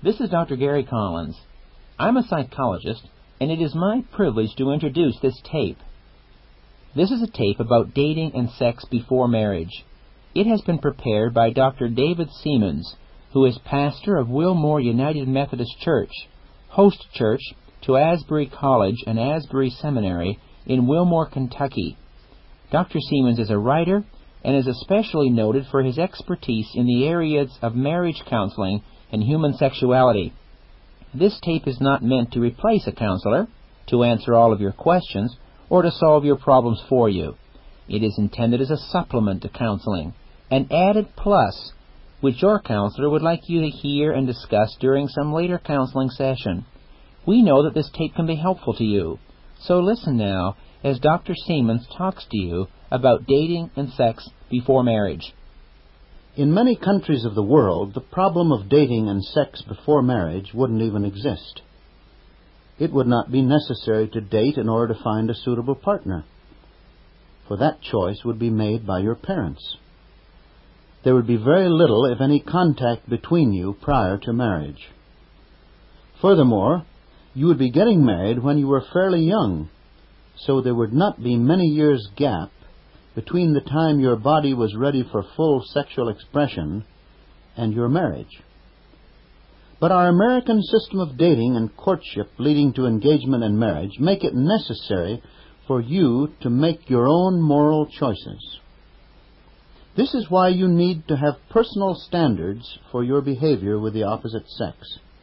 This is Dr. Gary Collins. I'm a psychologist, and it is my privilege to introduce this tape. This is a tape about dating and sex before marriage. It has been prepared by Dr. David Seamans, who is pastor of Wilmore United Methodist Church, host church to Asbury College and Asbury Seminary in Wilmore, Kentucky. Dr. Seamans is a writer and is especially noted for his expertise in the areas of marriage counseling and human sexuality. This tape is not meant to replace a counselor, to answer all of your questions, or to solve your problems for you. It is intended as a supplement to counseling, an added plus, which your counselor would like you to hear and discuss during some later counseling session. We know that this tape can be helpful to you, so listen now as Dr. Seamans talks to you about dating and sex before marriage. In many countries of the world, the problem of dating and sex before marriage wouldn't even exist. It would not be necessary to date in order to find a suitable partner, for that choice would be made by your parents. There would be very little, if any, contact between you prior to marriage. Furthermore, you would be getting married when you were fairly young, so there would not be many years' gap between the time your body was ready for full sexual expression and your marriage. But our American system of dating and courtship leading to engagement and marriage make it necessary for you to make your own moral choices. This is why you need to have personal standards for your behavior with the opposite sex.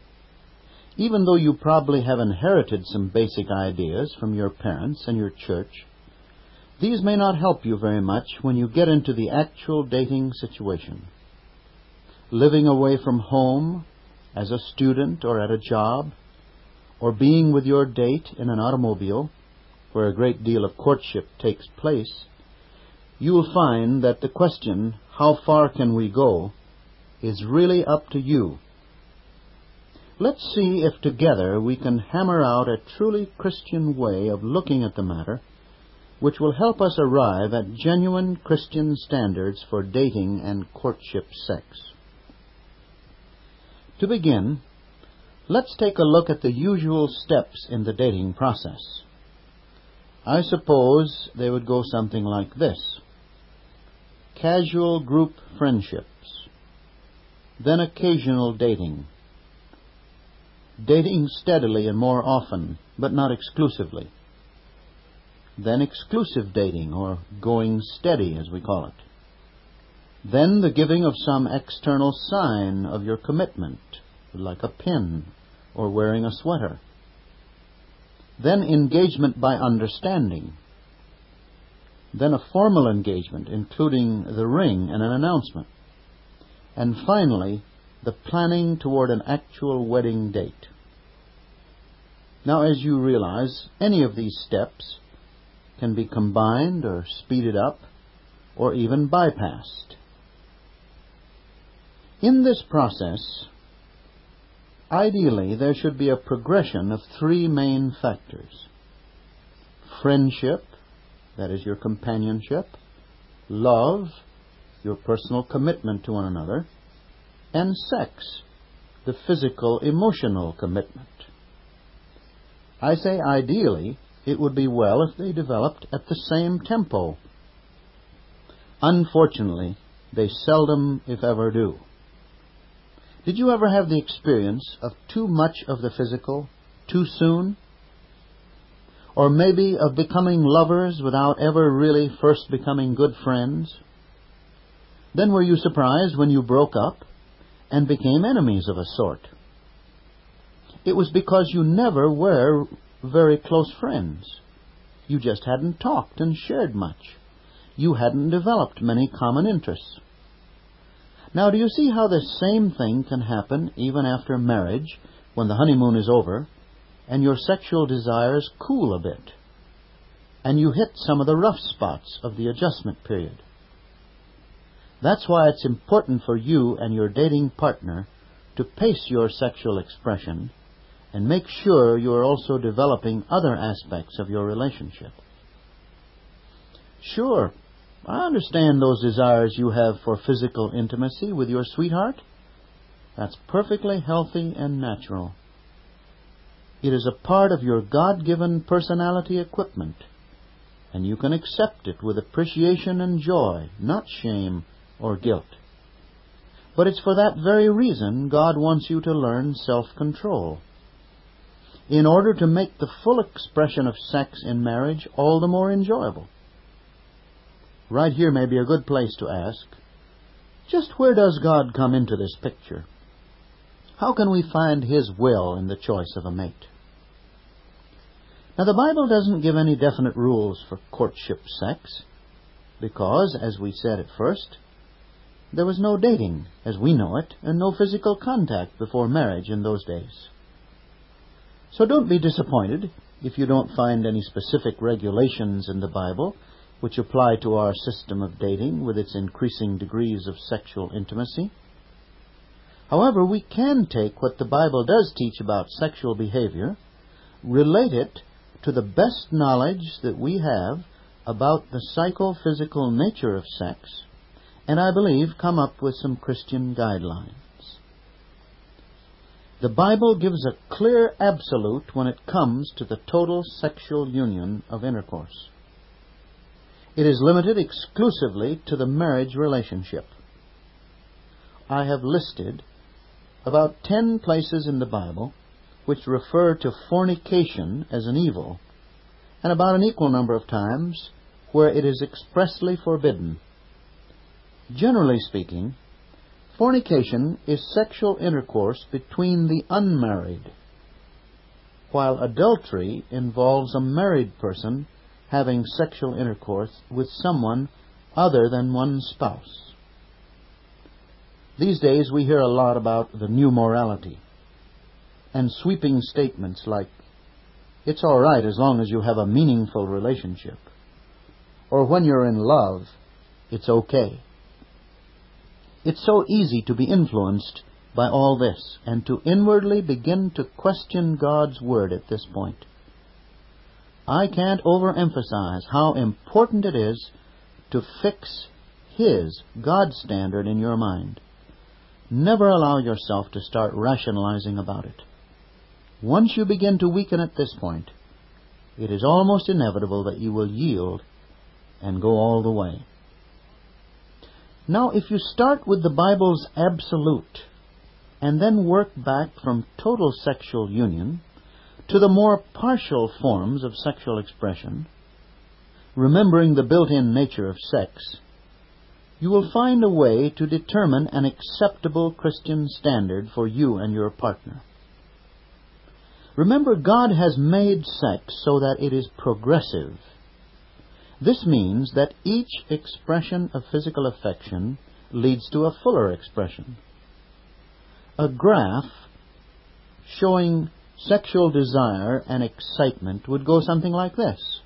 Even though you probably have inherited some basic ideas from your parents and your church, these may not help you very much when you get into the actual dating situation. Living away from home, as a student or at a job, or being with your date in an automobile, where a great deal of courtship takes place, you will find that the question, how far can we go, is really up to you. Let's see if together we can hammer out a truly Christian way of looking at the matter, which will help us arrive at genuine Christian standards for dating and courtship sex. To begin, let's take a look at the usual steps in the dating process. I suppose they would go something like this: casual group friendships, then occasional dating, dating steadily and more often, but not exclusively, then exclusive dating, or going steady as we call it, then the giving of some external sign of your commitment, like a pin or wearing a sweater, then engagement by understanding, then a formal engagement including the ring and an announcement, and finally the planning toward an actual wedding date. Now, as you realize, any of these steps can be combined or speeded up or even bypassed. In this process, ideally there should be a progression of three main factors: friendship, that is your companionship; love, your personal commitment to one another; and sex, the physical, emotional commitment. I say ideally, it would be well if they developed at the same tempo. Unfortunately, they seldom, if ever, do. Did you ever have the experience of too much of the physical too soon? Or maybe of becoming lovers without ever really first becoming good friends? Then were you surprised when you broke up and became enemies of a sort? It was because you never were very close friends. You just hadn't talked and shared much. You hadn't developed many common interests. Now, do you see how the same thing can happen even after marriage, when the honeymoon is over, and your sexual desires cool a bit, and you hit some of the rough spots of the adjustment period? That's why it's important for you and your dating partner to pace your sexual expression and make sure you are also developing other aspects of your relationship. Sure, I understand those desires you have for physical intimacy with your sweetheart. That's perfectly healthy and natural. It is a part of your God-given personality equipment, and you can accept it with appreciation and joy, not shame or guilt. But it's for that very reason God wants you to learn self-control, in order to make the full expression of sex in marriage all the more enjoyable. Right here may be a good place to ask, just where does God come into this picture? How can we find His will in the choice of a mate? Now, the Bible doesn't give any definite rules for courtship sex, because, as we said at first, there was no dating as we know it, and no physical contact before marriage in those days. So don't be disappointed if you don't find any specific regulations in the Bible which apply to our system of dating with its increasing degrees of sexual intimacy. However, we can take what the Bible does teach about sexual behavior, relate it to the best knowledge that we have about the psychophysical nature of sex, and I believe come up with some Christian guidelines. The Bible gives a clear absolute when it comes to the total sexual union of intercourse. It is limited exclusively to the marriage relationship. I have listed about 10 places in the Bible which refer to fornication as an evil, and about an equal number of times where it is expressly forbidden. Generally speaking, fornication is sexual intercourse between the unmarried, while adultery involves a married person having sexual intercourse with someone other than one's spouse. These days we hear a lot about the new morality, and sweeping statements like, it's all right as long as you have a meaningful relationship, or when you're in love, it's okay. It's so easy to be influenced by all this, and to inwardly begin to question God's Word at this point. I can't overemphasize how important it is to fix His, God's standard in your mind. Never allow yourself to start rationalizing about it. Once you begin to weaken at this point, it is almost inevitable that you will yield and go all the way. Now, if you start with the Bible's absolute, and then work back from total sexual union to the more partial forms of sexual expression, remembering the built-in nature of sex, you will find a way to determine an acceptable Christian standard for you and your partner. Remember, God has made sex so that it is progressive. This means that each expression of physical affection leads to a fuller expression. A graph showing sexual desire and excitement would go something like this: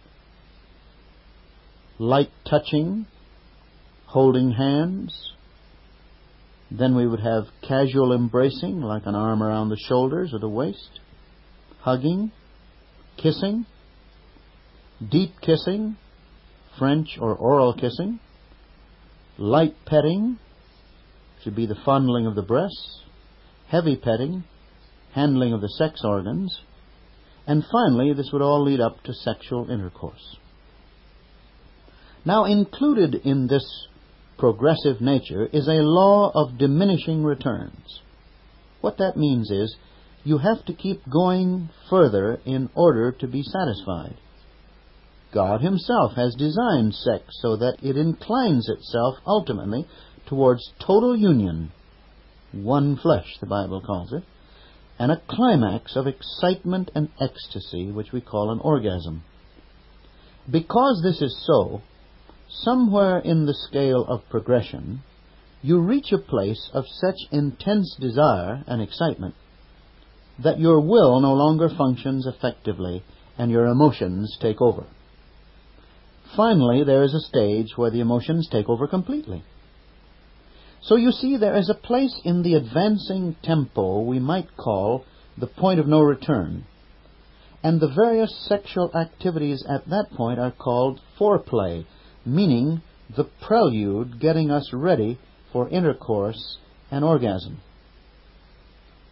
light touching, holding hands. Then we would have casual embracing, like an arm around the shoulders or the waist, hugging, kissing, deep kissing, French or oral kissing, light petting, should be the fondling of the breasts, heavy petting, handling of the sex organs, and finally this would all lead up to sexual intercourse. Now, included in this progressive nature is a law of diminishing returns. What that means is you have to keep going further in order to be satisfied. God Himself has designed sex so that it inclines itself ultimately towards total union, one flesh, the Bible calls it, and a climax of excitement and ecstasy, which we call an orgasm. Because this is so, somewhere in the scale of progression, you reach a place of such intense desire and excitement that your will no longer functions effectively and your emotions take over. Finally, there is a stage where the emotions take over completely. So you see, there is a place in the advancing tempo we might call the point of no return, and the various sexual activities at that point are called foreplay, meaning the prelude getting us ready for intercourse and orgasm.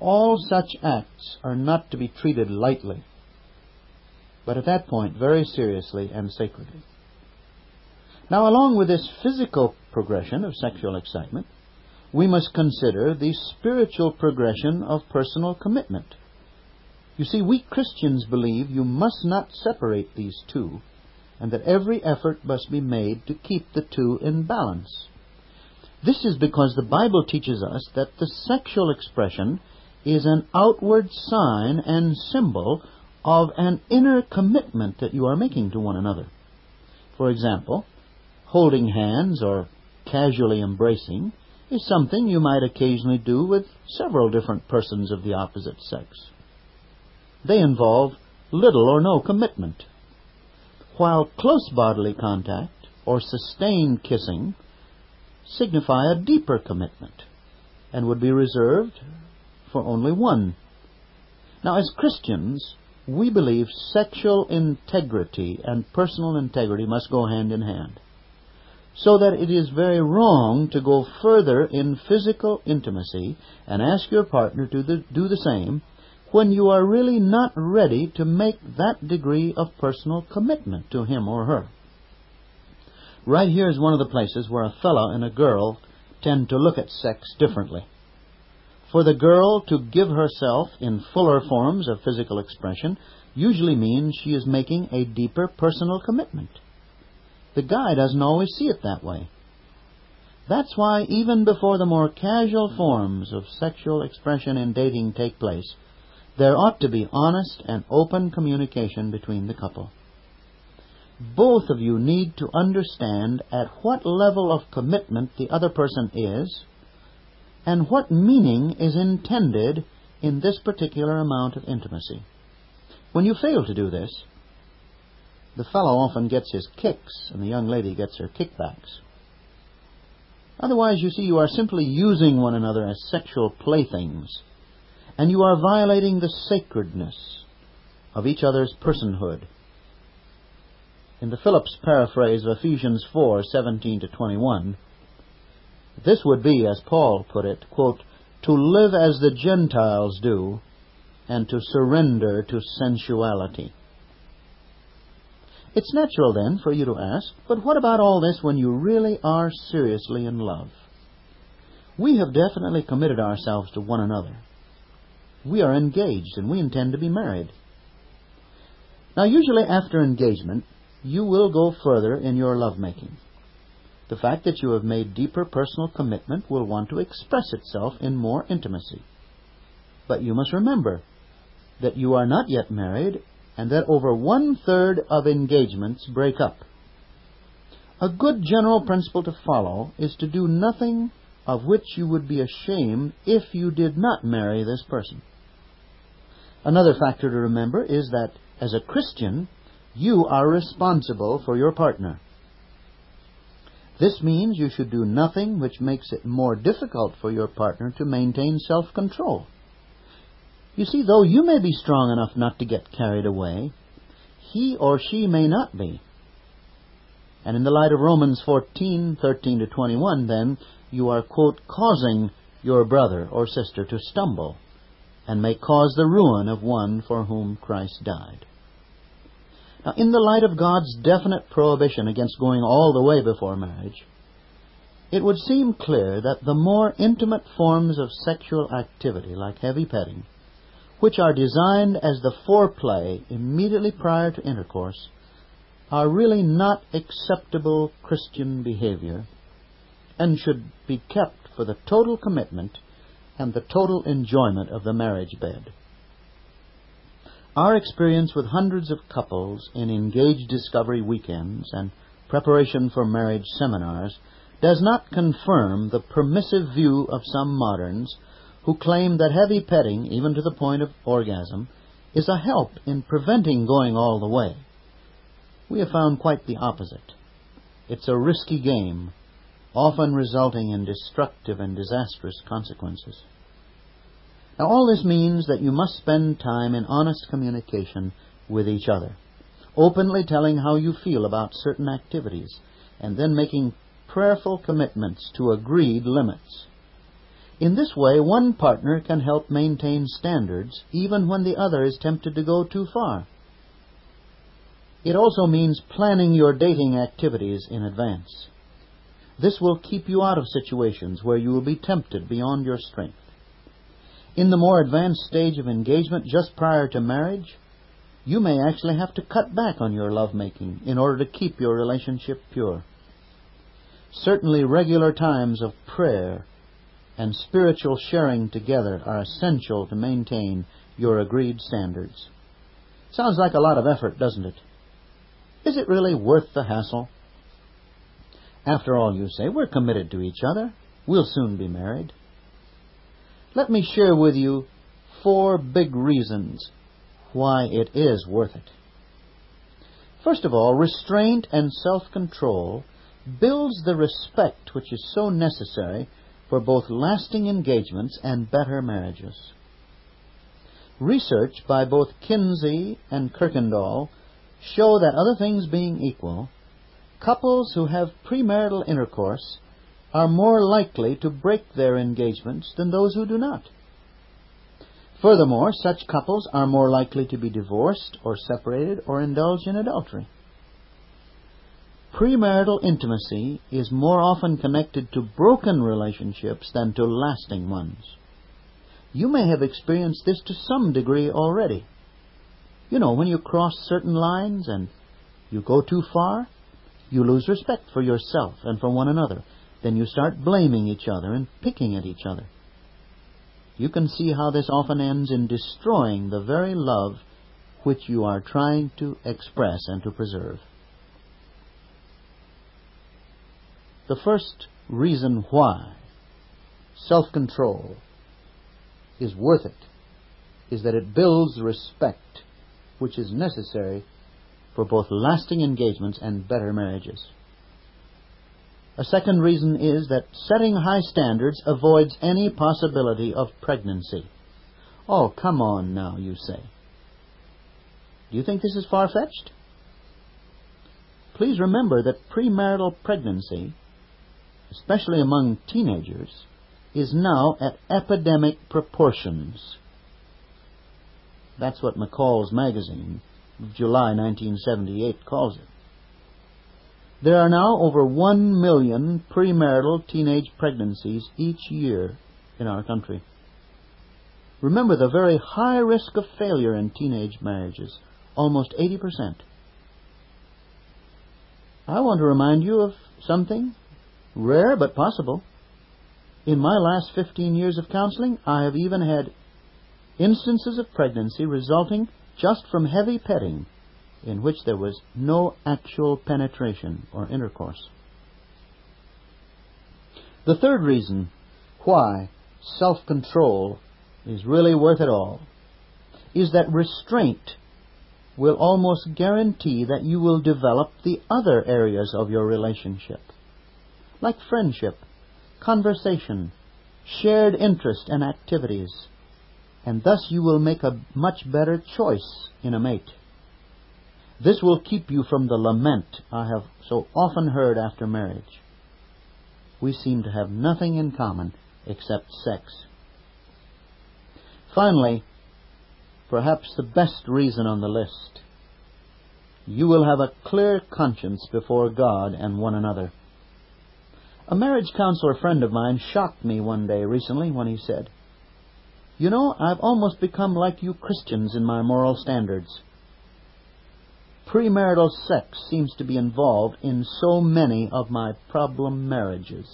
All such acts are not to be treated lightly, but at that point very seriously and sacredly. Now, along with this physical progression of sexual excitement, we must consider the spiritual progression of personal commitment. You see, we Christians believe you must not separate these two, and that every effort must be made to keep the two in balance. This is because the Bible teaches us that the sexual expression is an outward sign and symbol of an inner commitment that you are making to one another. For example, holding hands or casually embracing is something you might occasionally do with several different persons of the opposite sex. They involve little or no commitment, while close bodily contact or sustained kissing signify a deeper commitment and would be reserved for only one. Now, as Christians, we believe sexual integrity and personal integrity must go hand in hand, so that it is very wrong to go further in physical intimacy and ask your partner to do the same when you are really not ready to make that degree of personal commitment to him or her. Right here is one of the places where a fellow and a girl tend to look at sex differently. For the girl to give herself in fuller forms of physical expression usually means she is making a deeper personal commitment. The guy doesn't always see it that way. That's why even before the more casual forms of sexual expression in dating take place, there ought to be honest and open communication between the couple. Both of you need to understand at what level of commitment the other person is and what meaning is intended in this particular amount of intimacy. When you fail to do this, the fellow often gets his kicks and the young lady gets her kickbacks. Otherwise, you see, you are simply using one another as sexual playthings, and you are violating the sacredness of each other's personhood. In the Phillips paraphrase of Ephesians 4:17-21, this would be, as Paul put it, quote, to live as the Gentiles do and to surrender to sensuality. It's natural then for you to ask, but what about all this when you really are seriously in love? We have definitely committed ourselves to one another. We are engaged and we intend to be married. Now, usually after engagement, you will go further in your lovemaking. The fact that you have made deeper personal commitment will want to express itself in more intimacy. But you must remember that you are not yet married and that over 1/3 of engagements break up. A good general principle to follow is to do nothing of which you would be ashamed if you did not marry this person. Another factor to remember is that as a Christian, you are responsible for your partner. This means you should do nothing which makes it more difficult for your partner to maintain self-control. You see, though you may be strong enough not to get carried away, he or she may not be. And in the light of Romans 14:13-21, then, you are, quote, causing your brother or sister to stumble and may cause the ruin of one for whom Christ died. Now, in the light of God's definite prohibition against going all the way before marriage, it would seem clear that the more intimate forms of sexual activity, like heavy petting, which are designed as the foreplay immediately prior to intercourse, are really not acceptable Christian behavior and should be kept for the total commitment and the total enjoyment of the marriage bed. Our experience with hundreds of couples in engaged discovery weekends and preparation for marriage seminars does not confirm the permissive view of some moderns who claim that heavy petting, even to the point of orgasm, is a help in preventing going all the way. We have found quite the opposite. It's a risky game, often resulting in destructive and disastrous consequences. Now, all this means that you must spend time in honest communication with each other, openly telling how you feel about certain activities, and then making prayerful commitments to agreed limits. In this way, one partner can help maintain standards even when the other is tempted to go too far. It also means planning your dating activities in advance. This will keep you out of situations where you will be tempted beyond your strength. In the more advanced stage of engagement just prior to marriage, you may actually have to cut back on your lovemaking in order to keep your relationship pure. Certainly, regular times of prayer and spiritual sharing together are essential to maintain your agreed standards. Sounds like a lot of effort, doesn't it? Is it really worth the hassle? After all, you say, we're committed to each other. We'll soon be married. Let me share with you 4 big reasons why it is worth it. First of all, restraint and self-control builds the respect which is so necessary for both lasting engagements and better marriages. Research by both Kinsey and Kirkendall show that, other things being equal, couples who have premarital intercourse are more likely to break their engagements than those who do not. Furthermore, such couples are more likely to be divorced or separated or indulge in adultery. Premarital intimacy is more often connected to broken relationships than to lasting ones. You may have experienced this to some degree already. You know, when you cross certain lines and you go too far, you lose respect for yourself and for one another. Then you start blaming each other and picking at each other. You can see how this often ends in destroying the very love which you are trying to express and to preserve. The first reason why self-control is worth it is that it builds respect which is necessary for both lasting engagements and better marriages. A second reason is that setting high standards avoids any possibility of pregnancy. Oh, come on now, you say. Do you think this is far-fetched? Please remember that premarital pregnancy, especially among teenagers, is now at epidemic proportions. That's what McCall's magazine of July 1978 calls it. There are now over 1 million premarital teenage pregnancies each year in our country. Remember the very high risk of failure in teenage marriages, almost 80%. I want to remind you of something rare but possible. In my last 15 years of counseling, I have even had instances of pregnancy resulting just from heavy petting, in which there was no actual penetration or intercourse. The third reason why self-control is really worth it all is that restraint will almost guarantee that you will develop the other areas of your relationship, like friendship, conversation, shared interest and activities, and thus you will make a much better choice in a mate. This will keep you from the lament I have so often heard after marriage. We seem to have nothing in common except sex. Finally, perhaps the best reason on the list, you will have a clear conscience before God and one another. A marriage counselor friend of mine shocked me one day recently when he said, "You know, I've almost become like you Christians in my moral standards. Premarital sex seems to be involved in so many of my problem marriages."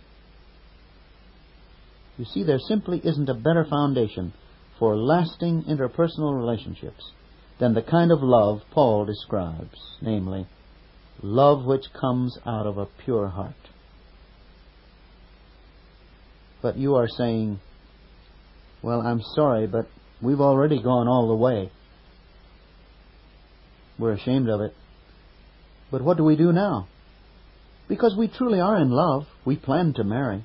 You see, there simply isn't a better foundation for lasting interpersonal relationships than the kind of love Paul describes, namely, love which comes out of a pure heart. But you are saying, "Well, I'm sorry, but we've already gone all the way. We're ashamed of it. But what do we do now? Because we truly are in love, we plan to marry."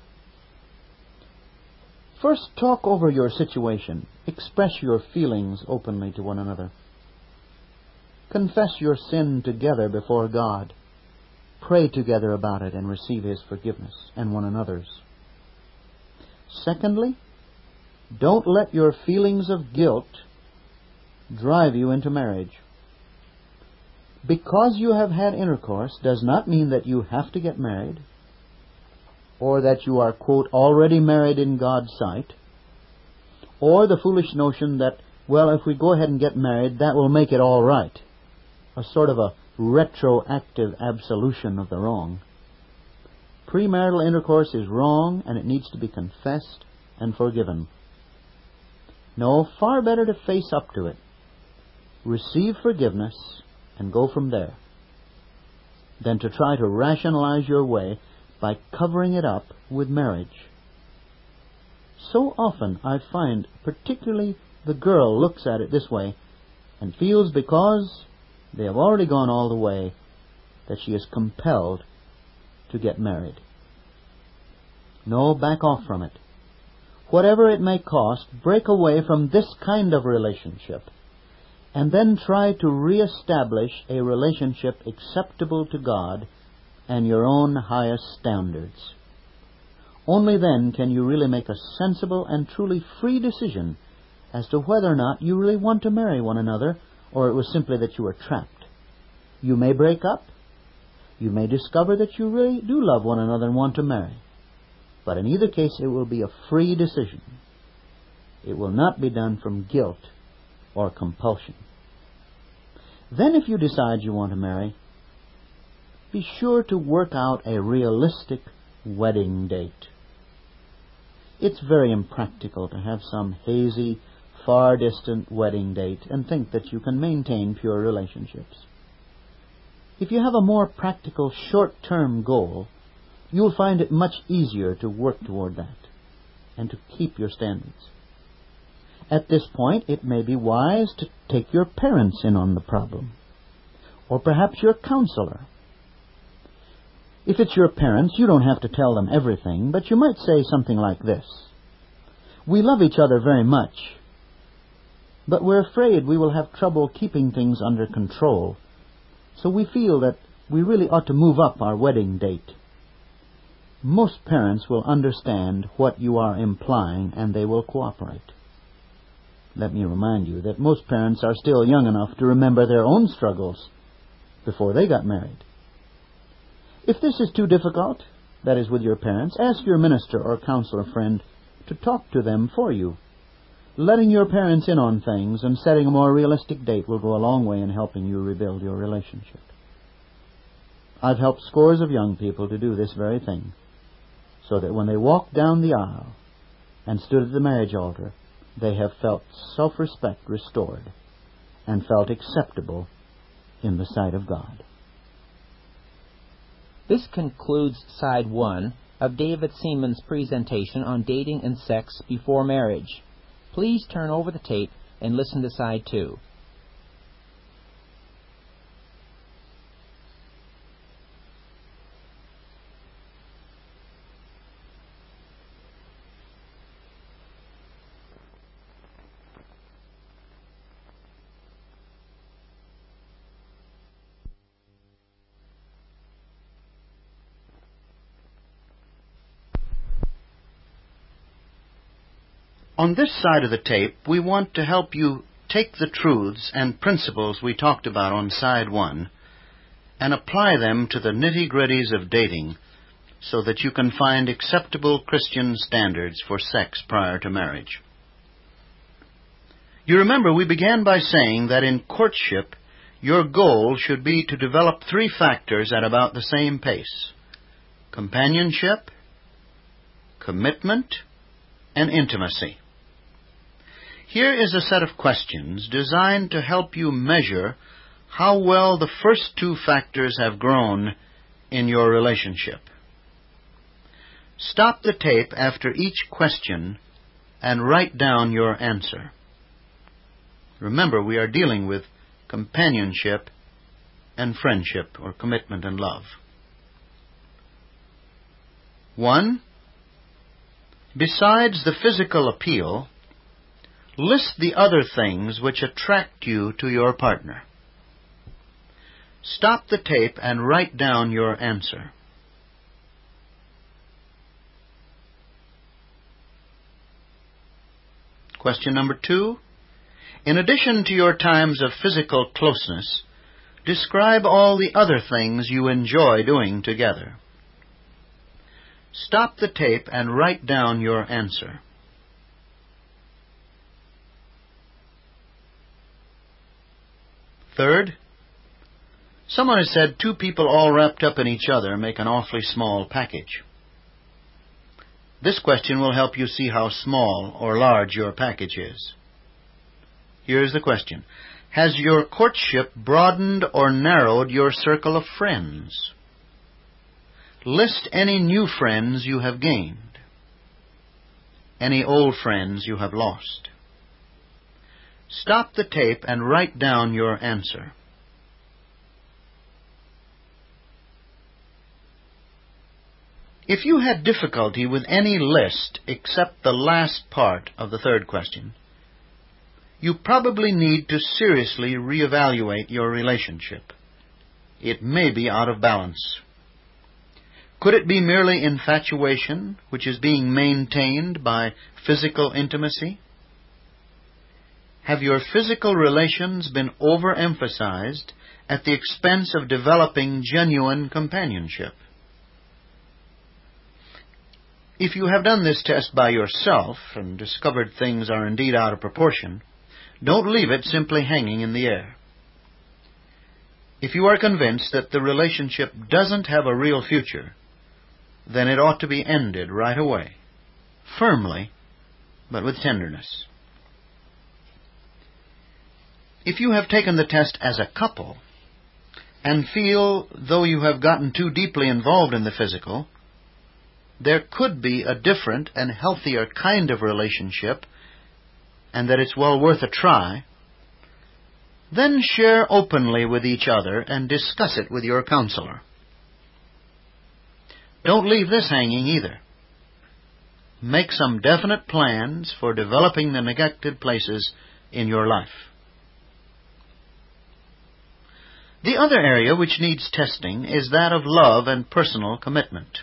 First, talk over your situation. Express your feelings openly to one another. Confess your sin together before God. Pray together about it and receive His forgiveness and one another's. Secondly, don't let your feelings of guilt drive you into marriage. Because you have had intercourse does not mean that you have to get married, or that you are, quote, already married in God's sight, or the foolish notion that, well, if we go ahead and get married, that will make it all right. A sort of a retroactive absolution of the wrong. Premarital intercourse is wrong, and it needs to be confessed and forgiven. No, far better to face up to it, receive forgiveness, and go from there, than to try to rationalize your way by covering it up with marriage. So often I find, particularly the girl looks at it this way and feels because they have already gone all the way that she is compelled to get married. No, back off from it. Whatever it may cost, break away from this kind of relationship, and then try to reestablish a relationship acceptable to God and your own highest standards. Only then can you really make a sensible and truly free decision as to whether or not you really want to marry one another, or it was simply that you were trapped. You may break up. You may discover that you really do love one another and want to marry. But in either case, it will be a free decision. It will not be done from guilt or compulsion. Then if you decide you want to marry, be sure to work out a realistic wedding date. It's very impractical to have some hazy, far-distant wedding date and think that you can maintain pure relationships. If you have a more practical, short-term goal, you'll find it much easier to work toward that and to keep your standards. At this point, it may be wise to take your parents in on the problem, or perhaps your counselor. If it's your parents, you don't have to tell them everything, but you might say something like this: we love each other very much, but we're afraid we will have trouble keeping things under control, so we feel that we really ought to move up our wedding date. Most parents will understand what you are implying, and they will cooperate. Let me remind you that most parents are still young enough to remember their own struggles before they got married. If this is too difficult, that is with your parents, ask your minister or counselor friend to talk to them for you. Letting your parents in on things and setting a more realistic date will go a long way in helping you rebuild your relationship. I've helped scores of young people to do this very thing, so that when they walked down the aisle and stood at the marriage altar, they have felt self-respect restored and felt acceptable in the sight of God. This concludes Side 1 of David Seaman's presentation on dating and sex before marriage. Please turn over the tape and listen to Side 2. On this side of the tape, we want to help you take the truths and principles we talked about on Side 1 and apply them to the nitty-gritties of dating so that you can find acceptable Christian standards for sex prior to marriage. You remember we began by saying that in courtship, your goal should be to develop 3 factors at about the same pace: companionship, commitment, and intimacy. Here is a set of questions designed to help you measure how well the first 2 factors have grown in your relationship. Stop the tape after each question and write down your answer. Remember, we are dealing with companionship and friendship, or commitment and love. 1. Besides the physical appeal, list the other things which attract you to your partner. Stop the tape and write down your answer. Question number 2. In addition to your times of physical closeness, describe all the other things you enjoy doing together. Stop the tape and write down your answer. Third, someone has said 2 people all wrapped up in each other make an awfully small package. This question will help you see how small or large your package is. Here's the question. Has your courtship broadened or narrowed your circle of friends? List any new friends you have gained, any old friends you have lost. Stop the tape and write down your answer. If you had difficulty with any list except the last part of the third question, you probably need to seriously reevaluate your relationship. It may be out of balance. Could it be merely infatuation, which is being maintained by physical intimacy? Have your physical relations been overemphasized at the expense of developing genuine companionship? If you have done this test by yourself and discovered things are indeed out of proportion, don't leave it simply hanging in the air. If you are convinced that the relationship doesn't have a real future, then it ought to be ended right away, firmly, but with tenderness. If you have taken the test as a couple and feel, though you have gotten too deeply involved in the physical, there could be a different and healthier kind of relationship and that it's well worth a try, then share openly with each other and discuss it with your counselor. Don't leave this hanging either. Make some definite plans for developing the neglected places in your life. The other area which needs testing is that of love and personal commitment.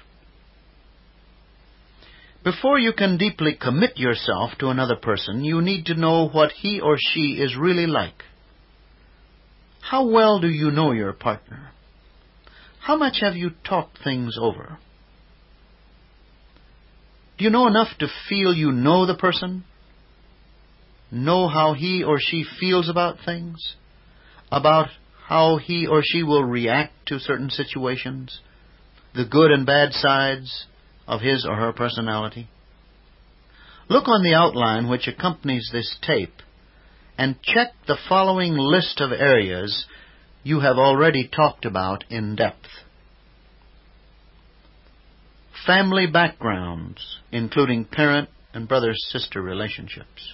Before you can deeply commit yourself to another person, you need to know what he or she is really like. How well do you know your partner? How much have you talked things over? Do you know enough to feel you know the person? Know how he or she feels about things? About how he or she will react to certain situations? The good and bad sides of his or her personality? Look on the outline which accompanies this tape and check the following list of areas you have already talked about in depth. Family backgrounds, including parent and brother-sister relationships.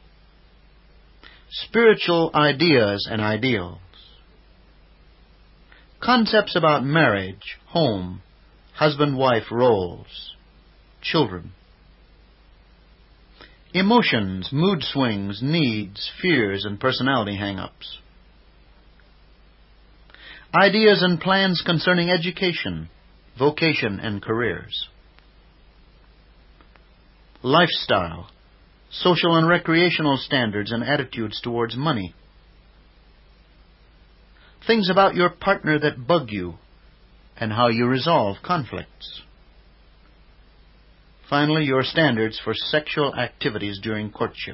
Spiritual ideas and ideals. Concepts about marriage, home, husband-wife roles, children. Emotions, mood swings, needs, fears, and personality hang-ups. Ideas and plans concerning education, vocation, and careers. Lifestyle, social and recreational standards and attitudes towards money. Things about your partner that bug you and how you resolve conflicts. Finally, your standards for sexual activities during courtship.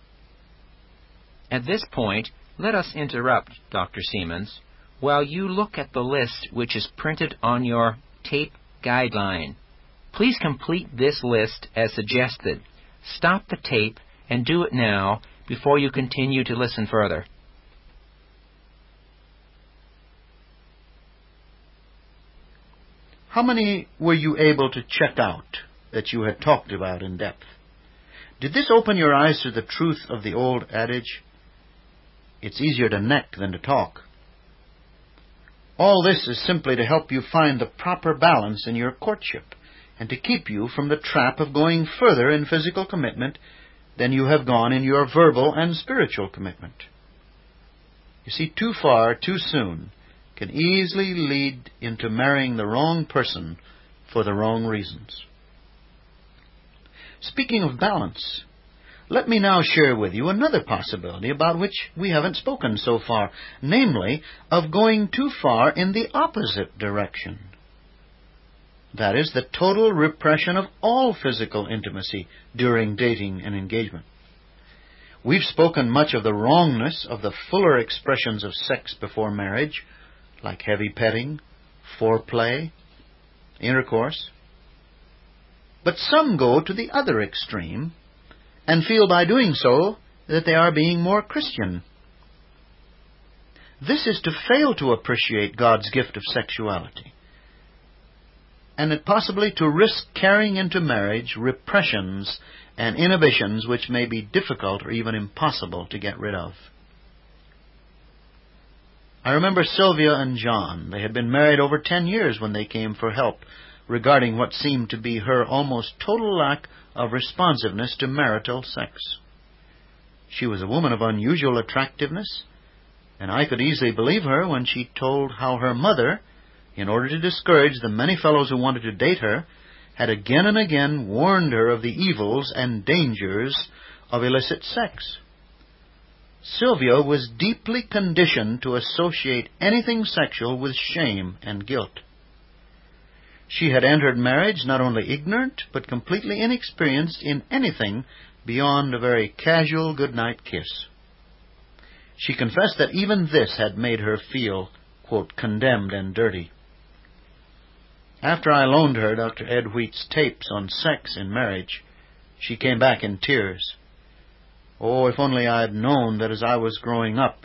At this point, let us interrupt, Dr. Siemens, while you look at the list which is printed on your tape guideline. Please complete this list as suggested. Stop the tape and do it now before you continue to listen further. How many were you able to check out that you had talked about in depth? Did this open your eyes to the truth of the old adage, it's easier to neck than to talk? All this is simply to help you find the proper balance in your courtship and to keep you from the trap of going further in physical commitment than you have gone in your verbal and spiritual commitment. You see, too far, too soon, can easily lead into marrying the wrong person for the wrong reasons. Speaking of balance, Let me now share with you another possibility about which we haven't spoken so far, namely, of going too far in the opposite direction. That is, the total repression of all physical intimacy during dating and engagement. We've spoken much of the wrongness of the fuller expressions of sex before marriage, like heavy petting, foreplay, intercourse. But some go to the other extreme and feel by doing so that they are being more Christian. This is to fail to appreciate God's gift of sexuality, and possibly to risk carrying into marriage repressions and inhibitions which may be difficult or even impossible to get rid of. I remember Sylvia and John. They had been married over 10 years when they came for help regarding what seemed to be her almost total lack of responsiveness to marital sex. She was a woman of unusual attractiveness, and I could easily believe her when she told how her mother, in order to discourage the many fellows who wanted to date her, had again and again warned her of the evils and dangers of illicit sex. Sylvia was deeply conditioned to associate anything sexual with shame and guilt. She had entered marriage not only ignorant, but completely inexperienced in anything beyond a very casual good-night kiss. She confessed that even this had made her feel, quote, condemned and dirty. After I loaned her Dr. Ed Wheat's tapes on sex in marriage, she came back in tears. Oh, if only I had known that as I was growing up,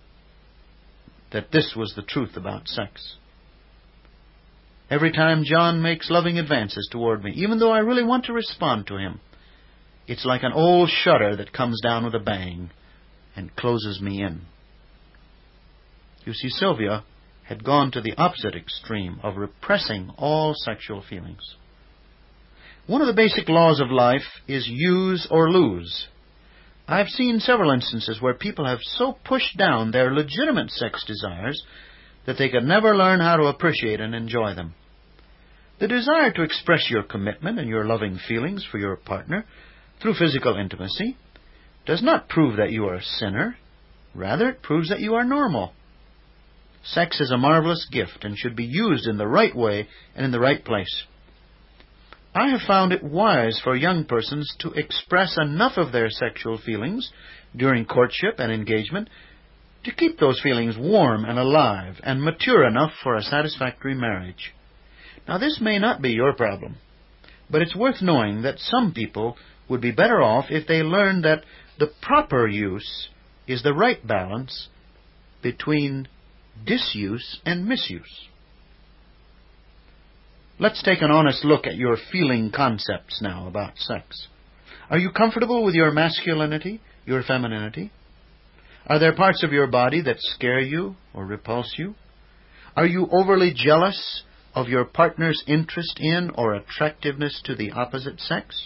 that this was the truth about sex. Every time John makes loving advances toward me, even though I really want to respond to him, it's like an old shutter that comes down with a bang and closes me in. You see, Sylvia had gone to the opposite extreme of repressing all sexual feelings. One of the basic laws of life is use or lose. I've seen several instances where people have so pushed down their legitimate sex desires that they could never learn how to appreciate and enjoy them. The desire to express your commitment and your loving feelings for your partner through physical intimacy does not prove that you are a sinner. Rather, it proves that you are normal. Sex is a marvelous gift and should be used in the right way and in the right place. I have found it wise for young persons to express enough of their sexual feelings during courtship and engagement to keep those feelings warm and alive and mature enough for a satisfactory marriage. Now, this may not be your problem, but it's worth knowing that some people would be better off if they learned that the proper use is the right balance between disuse and misuse. Let's take an honest look at your feeling concepts now about sex. Are you comfortable with your masculinity, your femininity? Are there parts of your body that scare you or repulse you? Are you overly jealous of your partner's interest in or attractiveness to the opposite sex?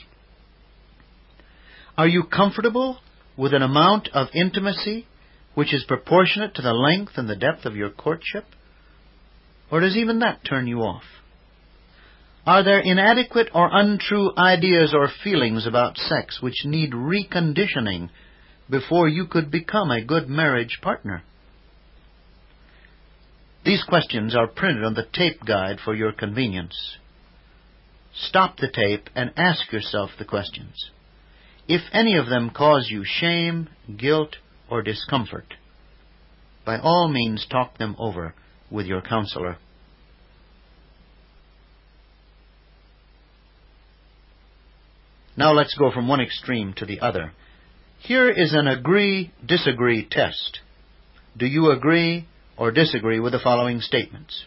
Are you comfortable with an amount of intimacy which is proportionate to the length and the depth of your courtship? Or does even that turn you off? Are there inadequate or untrue ideas or feelings about sex which need reconditioning before you could become a good marriage partner? These questions are printed on the tape guide for your convenience. Stop the tape and ask yourself the questions. If any of them cause you shame, guilt, or discomfort, by all means talk them over with your counselor. Now let's go from one extreme to the other. Here is an agree-disagree test. Do you agree or disagree with the following statements?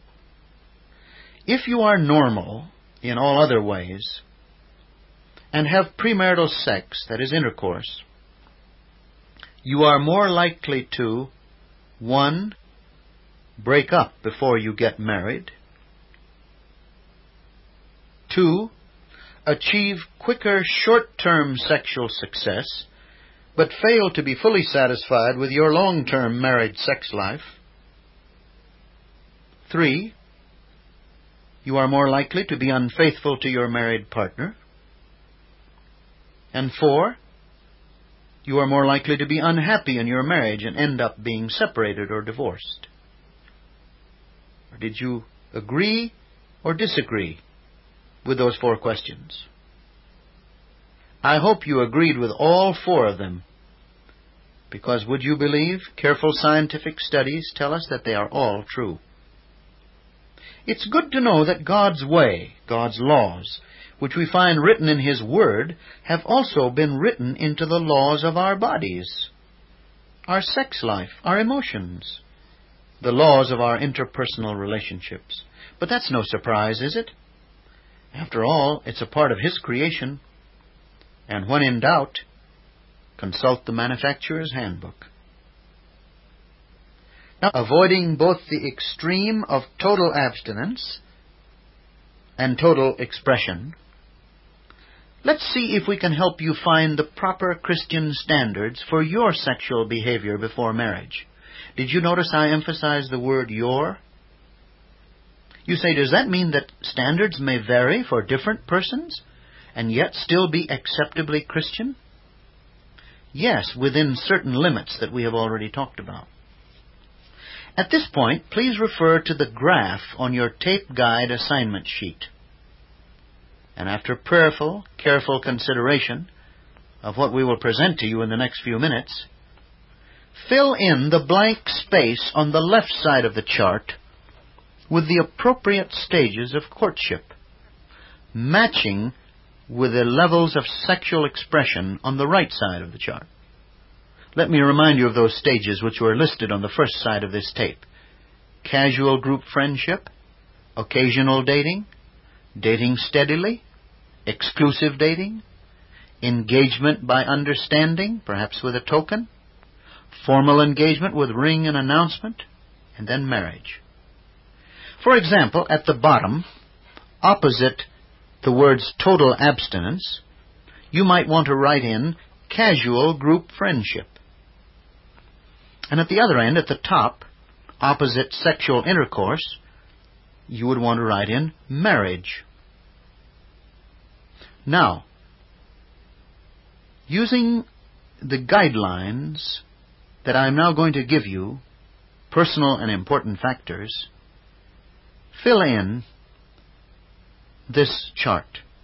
If you are normal in all other ways and have premarital sex, that is intercourse, you are more likely to 1. Break up before you get married. 2. Achieve quicker short-term sexual success, but fail to be fully satisfied with your long-term married sex life. 3. You are more likely to be unfaithful to your married partner. And 4. you are more likely to be unhappy in your marriage and end up being separated or divorced? Or did you agree or disagree with those 4 questions? I hope you agreed with all 4 of them, because would you believe, careful scientific studies tell us that they are all true. It's good to know that God's way, God's laws, which we find written in His Word, have also been written into the laws of our bodies, our sex life, our emotions, the laws of our interpersonal relationships. But that's no surprise, is it? After all, it's a part of His creation. And when in doubt, consult the manufacturer's handbook. Now, avoiding both the extreme of total abstinence and total expression, let's see if we can help you find the proper Christian standards for your sexual behavior before marriage. Did you notice I emphasized the word your? You say, does that mean that standards may vary for different persons and yet still be acceptably Christian? Yes, within certain limits that we have already talked about. At this point, please refer to the graph on your tape guide assignment sheet. And after prayerful, careful consideration of what we will present to you in the next few minutes, fill in the blank space on the left side of the chart with the appropriate stages of courtship, matching with the levels of sexual expression on the right side of the chart. Let me remind you of those stages which were listed on the first side of this tape: casual group friendship, occasional dating, dating steadily, exclusive dating, engagement by understanding, perhaps with a token, formal engagement with ring and announcement, and then marriage. For example, at the bottom, opposite the words total abstinence, you might want to write in casual group friendship. And at the other end, at the top, opposite sexual intercourse, you would want to write in marriage. Now, using the guidelines that I'm now going to give you, personal and important factors, fill in this chart.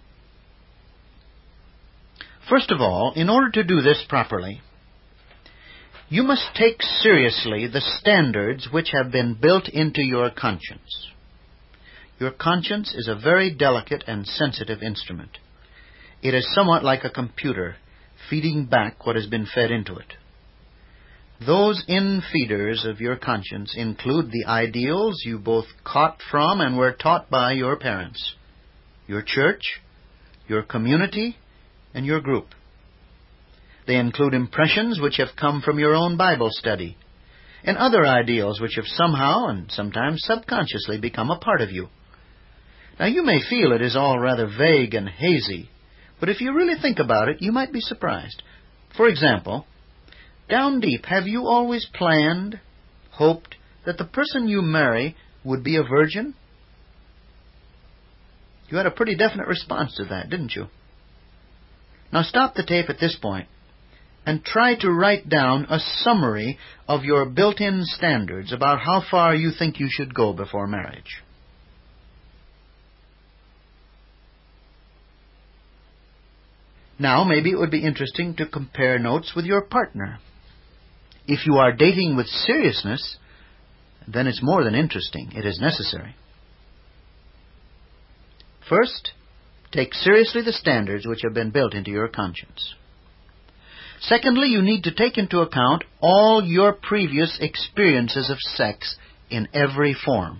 First of all, in order to do this properly, you must take seriously the standards which have been built into your conscience. Your conscience is a very delicate and sensitive instrument. It is somewhat like a computer feeding back what has been fed into it. Those in-feeders of your conscience include the ideals you both caught from and were taught by your parents, your church, your community, and your group. They include impressions which have come from your own Bible study, and other ideals which have somehow and sometimes subconsciously become a part of you. Now, you may feel it is all rather vague and hazy, but if you really think about it, you might be surprised. For example, down deep, have you always planned, hoped, that the person you marry would be a virgin? You had a pretty definite response to that, didn't you? Now stop the tape at this point and try to write down a summary of your built-in standards about how far you think you should go before marriage. Now, maybe it would be interesting to compare notes with your partner. If you are dating with seriousness, then it's more than interesting. It is necessary. First, take seriously the standards which have been built into your conscience. Secondly, you need to take into account all your previous experiences of sex in every form.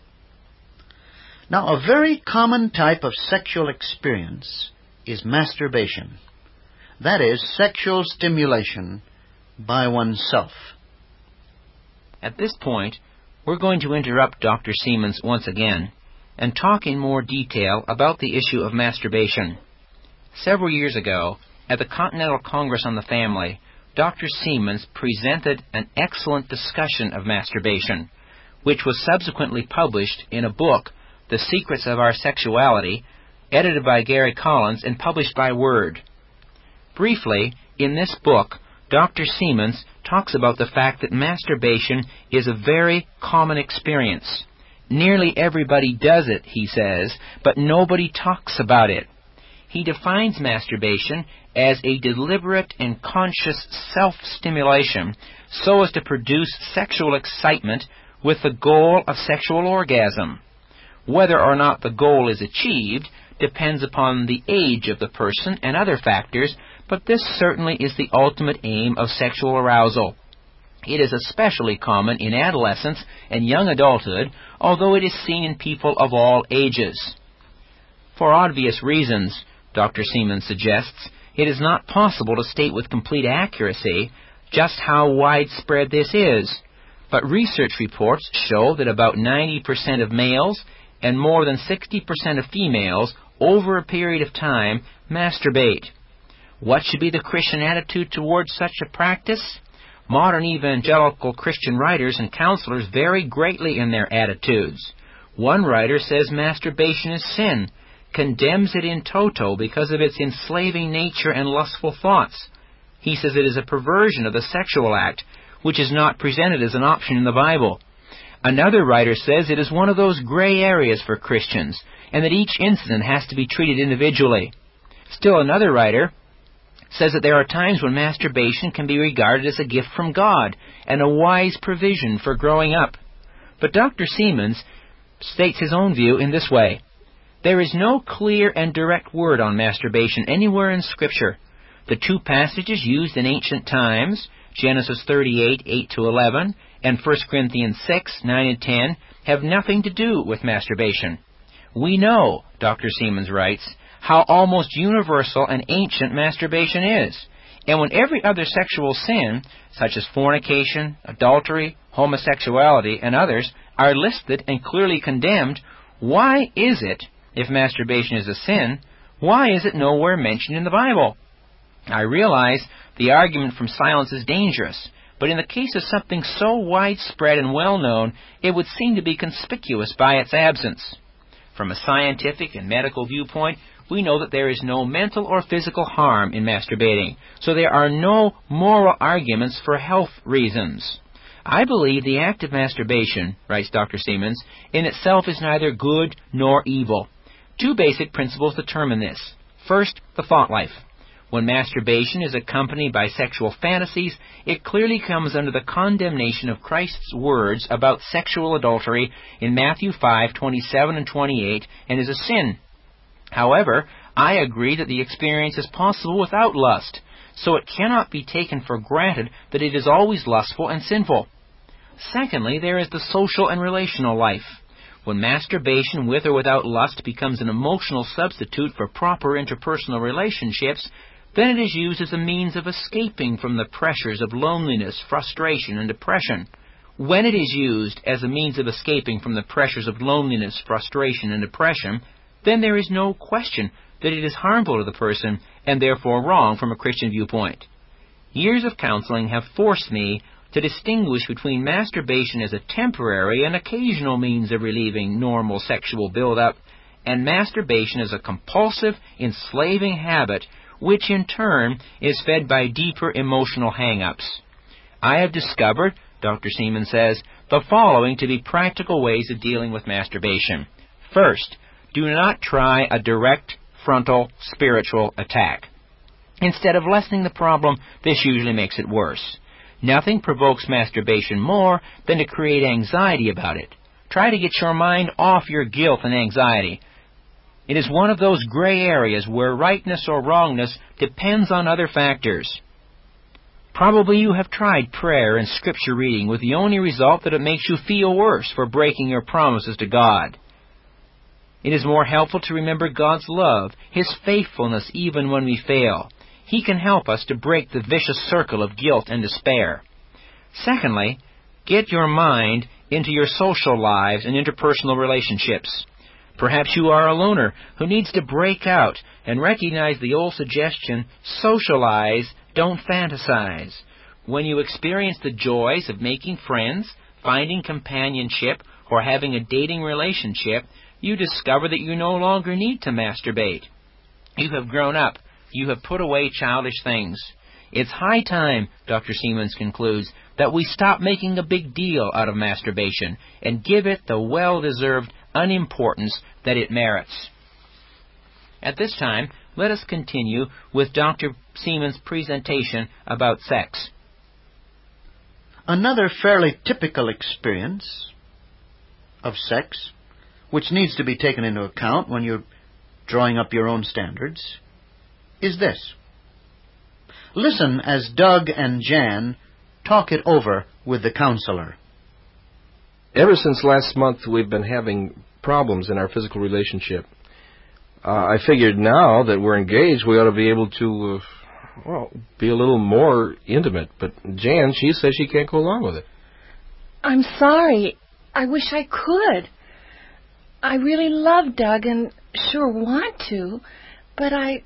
Now, a very common type of sexual experience is masturbation. That is, sexual stimulation by oneself. At this point, we're going to interrupt Dr. Siemens once again and talk in more detail about the issue of masturbation. Several years ago, at the Continental Congress on the Family, Dr. Siemens presented an excellent discussion of masturbation, which was subsequently published in a book, The Secrets of Our Sexuality, edited by Gary Collins and published by Word. Briefly, In this book, Dr. Siemens talks about the fact that masturbation is a very common experience. Nearly everybody does it, he says, but nobody talks about it. He defines masturbation as a deliberate and conscious self-stimulation so as to produce sexual excitement with the goal of sexual orgasm. Whether or not the goal is achieved depends upon the age of the person and other factors, but this certainly is the ultimate aim of sexual arousal. It is especially common in adolescence and young adulthood, although it is seen in people of all ages. For obvious reasons, Dr. Siemens suggests, it is not possible to state with complete accuracy just how widespread this is, but research reports show that about 90% of males and more than 60% of females over a period of time masturbate. What should be the Christian attitude towards such a practice? Modern evangelical Christian writers and counselors vary greatly in their attitudes. One writer says masturbation is sin, condemns it in toto because of its enslaving nature and lustful thoughts. He says it is a perversion of the sexual act, which is not presented as an option in the Bible. Another writer says it is one of those gray areas for Christians, and that each incident has to be treated individually. Still another writer says that there are times when masturbation can be regarded as a gift from God and a wise provision for growing up. But Dr. Siemens states his own view in this way. There is no clear and direct word on masturbation anywhere in Scripture. The two passages used in ancient times, Genesis 38, 8-11, and 1 Corinthians 6, 9 and 10, have nothing to do with masturbation. We know, Dr. Siemens writes, how almost universal and ancient masturbation is. And when every other sexual sin, such as fornication, adultery, homosexuality, and others, are listed and clearly condemned, why is it, if masturbation is a sin, why is it nowhere mentioned in the Bible? I realize the argument from silence is dangerous, but in the case of something so widespread and well-known, it would seem to be conspicuous by its absence. From a scientific and medical viewpoint, we know that there is no mental or physical harm in masturbating, so there are no moral arguments for health reasons. I believe the act of masturbation, writes Dr. Siemens, in itself is neither good nor evil. Two basic principles determine this. First, the thought life. When masturbation is accompanied by sexual fantasies, it clearly comes under the condemnation of Christ's words about sexual adultery in Matthew 5:27 and 28, and is a sin. However, I agree that the experience is possible without lust, so it cannot be taken for granted that it is always lustful and sinful. Secondly, there is the social and relational life. When masturbation with or without lust becomes an emotional substitute for proper interpersonal relationships, then it is used as a means of escaping from the pressures of loneliness, frustration, and depression. When it is used as a means of escaping from the pressures of loneliness, frustration, and depression, then there is no question that it is harmful to the person and therefore wrong from a Christian viewpoint. Years of counseling have forced me to distinguish between masturbation as a temporary and occasional means of relieving normal sexual buildup and masturbation as a compulsive, enslaving habit which in turn is fed by deeper emotional hang-ups. I have discovered, Dr. Siemens says, the following to be practical ways of dealing with masturbation. First, do not try a direct, frontal, spiritual attack. Instead of lessening the problem, this usually makes it worse. Nothing provokes masturbation more than to create anxiety about it. Try to get your mind off your guilt and anxiety. It is one of those gray areas where rightness or wrongness depends on other factors. Probably you have tried prayer and scripture reading with the only result that it makes you feel worse for breaking your promises to God. It is more helpful to remember God's love, His faithfulness even when we fail. He can help us to break the vicious circle of guilt and despair. Secondly, get your mind into your social lives and interpersonal relationships. Perhaps you are a loner who needs to break out and recognize the old suggestion, socialize, don't fantasize. When you experience the joys of making friends, finding companionship, or having a dating relationship, you discover that you no longer need to masturbate. You have grown up. You have put away childish things. It's high time, Dr. Siemens concludes, that we stop making a big deal out of masturbation and give it the well-deserved unimportance that it merits. At this time, let us continue with Dr. Siemens' presentation about sex. Another fairly typical experience of sex, which needs to be taken into account when you're drawing up your own standards, is this. Listen as Doug and Jan talk it over with the counselor. Ever since last month, we've been having problems in our physical relationship. I figured now that we're engaged, we ought to be able to, be a little more intimate. But Jan, she says she can't go along with it. I'm sorry. I wish I could. I really love Doug and sure want to, but I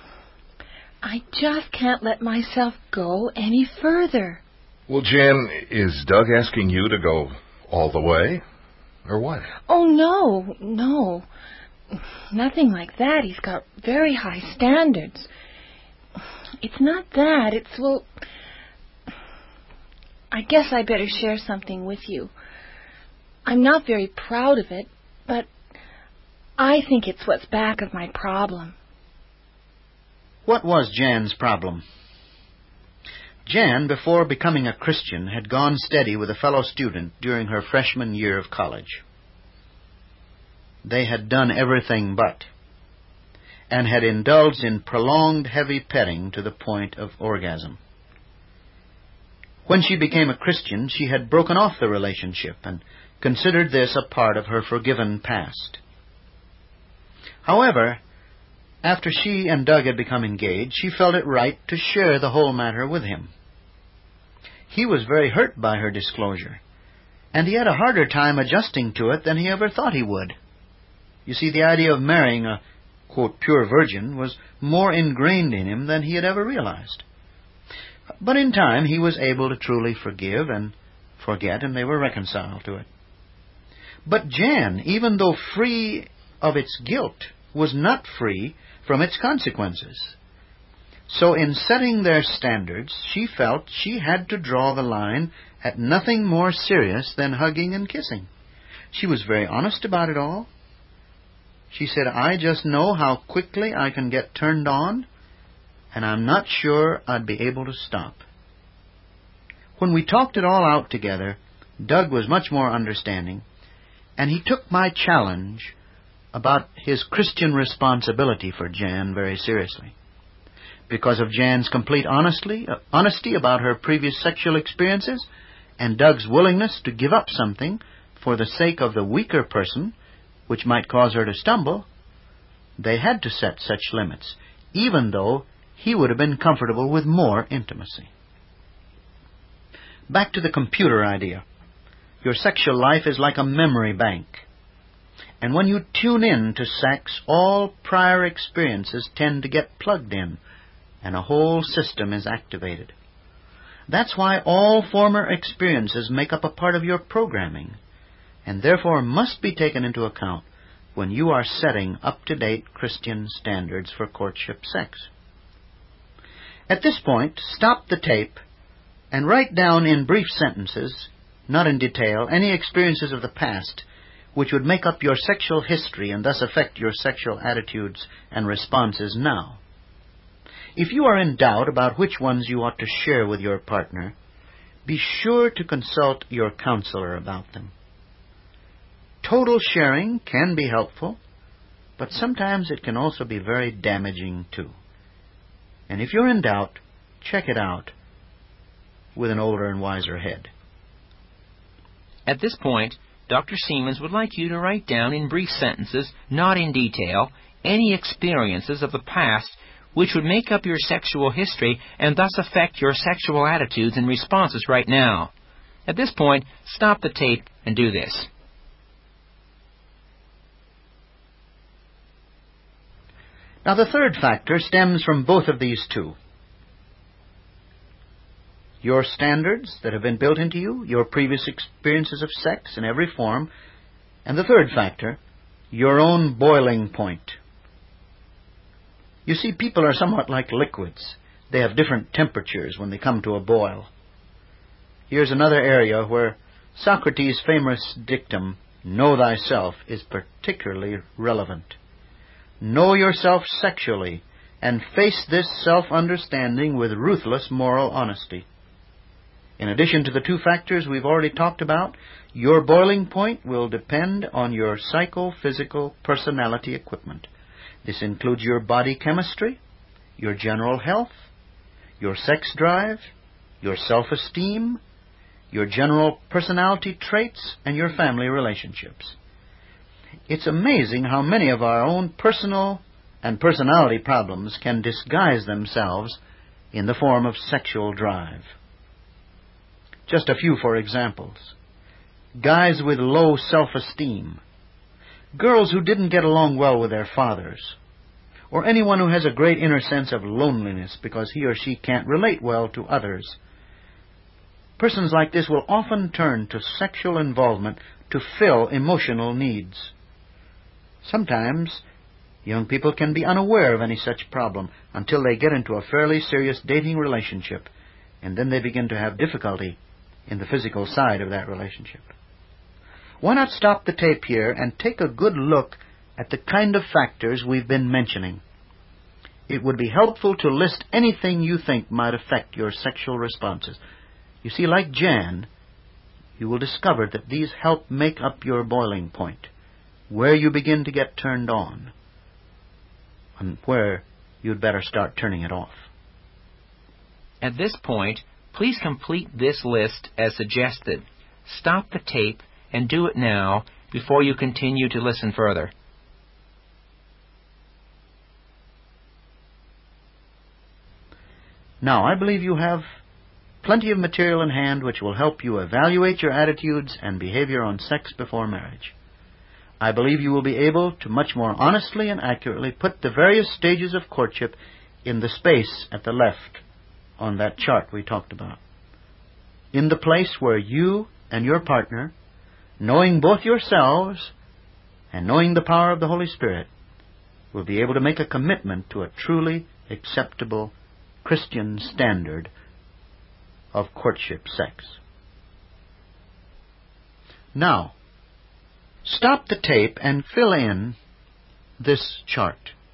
just can't let myself go any further. Well, Jan, is Doug asking you to go all the way, or what? Oh, no. Nothing like that. He's got very high standards. It's not that. I guess I better share something with you. I'm not very proud of it, but I think it's what's back of my problem. What was Jan's problem? Jan, before becoming a Christian, had gone steady with a fellow student during her freshman year of college. They had done everything but, and had indulged in prolonged heavy petting to the point of orgasm. When she became a Christian, she had broken off the relationship and considered this a part of her forgiven past. However, after she and Doug had become engaged, she felt it right to share the whole matter with him. He was very hurt by her disclosure, and he had a harder time adjusting to it than he ever thought he would. You see, the idea of marrying a, quote, pure virgin was more ingrained in him than he had ever realized. But in time, he was able to truly forgive and forget, and they were reconciled to it. But Jan, even though free of its guilt, was not free from its consequences. So in setting their standards, she felt she had to draw the line at nothing more serious than hugging and kissing. She was very honest about it all. She said, I just know how quickly I can get turned on, and I'm not sure I'd be able to stop. When we talked it all out together, Doug was much more understanding, and he took my challenge about his Christian responsibility for Jan very seriously. Because of Jan's complete honesty about her previous sexual experiences, and Doug's willingness to give up something for the sake of the weaker person, which might cause her to stumble, they had to set such limits, even though he would have been comfortable with more intimacy. Back to the computer idea. Your sexual life is like a memory bank. And when you tune in to sex, all prior experiences tend to get plugged in, and a whole system is activated. That's why all former experiences make up a part of your programming, and therefore must be taken into account when you are setting up-to-date Christian standards for courtship sex. At this point, stop the tape and write down in brief sentences, not in detail, any experiences of the past which would make up your sexual history and thus affect your sexual attitudes and responses now. If you are in doubt about which ones you ought to share with your partner, be sure to consult your counselor about them. Total sharing can be helpful, but sometimes it can also be very damaging too. And if you're in doubt, check it out with an older and wiser head. At this point, Dr. Siemens would like you to write down in brief sentences, not in detail, any experiences of the past which would make up your sexual history and thus affect your sexual attitudes and responses right now. At this point, stop the tape and do this. Now, the third factor stems from both of these two. Your standards that have been built into you, your previous experiences of sex in every form, and the third factor, your own boiling point. You see, people are somewhat like liquids. They have different temperatures when they come to a boil. Here's another area where Socrates' famous dictum, "Know thyself," is particularly relevant. Know yourself sexually, and face this self-understanding with ruthless moral honesty. In addition to the two factors we've already talked about, your boiling point will depend on your psychophysical personality equipment. This includes your body chemistry, your general health, your sex drive, your self-esteem, your general personality traits, and your family relationships. It's amazing how many of our own personal and personality problems can disguise themselves in the form of sexual drive. Just a few for examples. Guys with low self-esteem, girls who didn't get along well with their fathers, or anyone who has a great inner sense of loneliness because he or she can't relate well to others. Persons like this will often turn to sexual involvement to fill emotional needs. Sometimes young people can be unaware of any such problem until they get into a fairly serious dating relationship, and then they begin to have difficulty in the physical side of that relationship. Why not stop the tape here and take a good look at the kind of factors we've been mentioning? It would be helpful to list anything you think might affect your sexual responses. You see, like Jan, you will discover that these help make up your boiling point, where you begin to get turned on, and where you'd better start turning it off. At this point, please complete this list as suggested. Stop the tape and do it now before you continue to listen further. Now, I believe you have plenty of material in hand which will help you evaluate your attitudes and behavior on sex before marriage. I believe you will be able to much more honestly and accurately put the various stages of courtship in the space at the left on that chart we talked about, in the place where you and your partner, knowing both yourselves and knowing the power of the Holy Spirit, will be able to make a commitment to a truly acceptable Christian standard of courtship sex. Now, stop the tape and fill in this chart.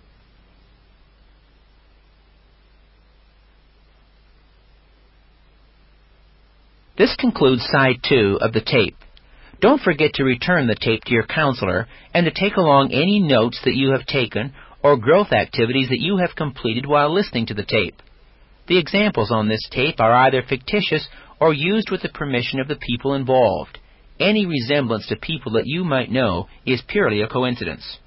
This concludes side 2 of the tape. Don't forget to return the tape to your counselor and to take along any notes that you have taken or growth activities that you have completed while listening to the tape. The examples on this tape are either fictitious or used with the permission of the people involved. Any resemblance to people that you might know is purely a coincidence.